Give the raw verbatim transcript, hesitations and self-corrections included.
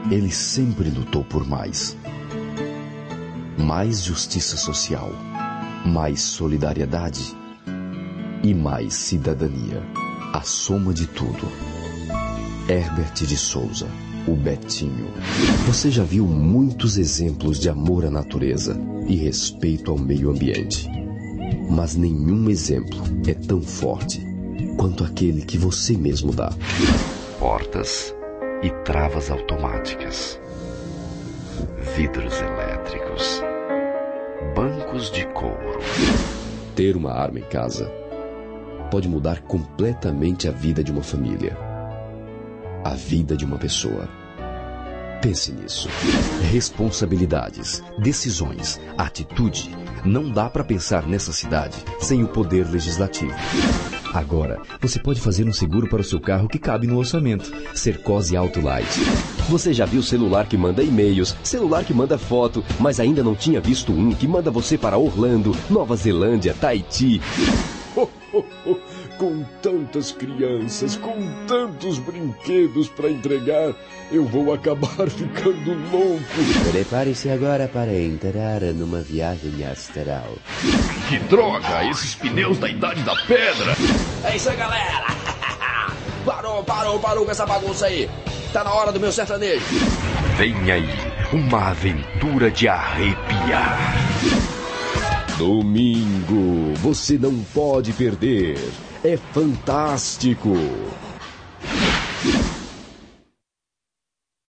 Ele sempre lutou por mais. Mais justiça social, mais solidariedade e mais cidadania. A soma de tudo. Herbert de Souza, o Betinho. Você já viu muitos exemplos de amor à natureza e respeito ao meio ambiente. Mas nenhum exemplo é tão forte quanto aquele que você mesmo dá. Portas e travas automáticas. Vidros elétricos. Bancos de couro. Ter uma arma em casa pode mudar completamente a vida de uma família. A vida de uma pessoa. Pense nisso. Responsabilidades, decisões, atitude. Não dá para pensar nessa cidade sem o poder legislativo. Agora, você pode fazer um seguro para o seu carro que cabe no orçamento. Sercosi Autolight. Você já viu celular que manda e-mails, celular que manda foto, mas ainda não tinha visto um que manda você para Orlando, Nova Zelândia, Tahiti. Oh, oh, oh. Com tantas crianças, com tantos brinquedos para entregar, eu vou acabar ficando louco. Prepare-se agora para entrar numa viagem astral. Que droga, esses pneus da Idade da Pedra. É isso aí, galera. Parou, parou, parou com essa bagunça aí. Tá na hora do meu sertanejo. Vem aí, uma aventura de arrepiar. Domingo, você não pode perder. É fantástico.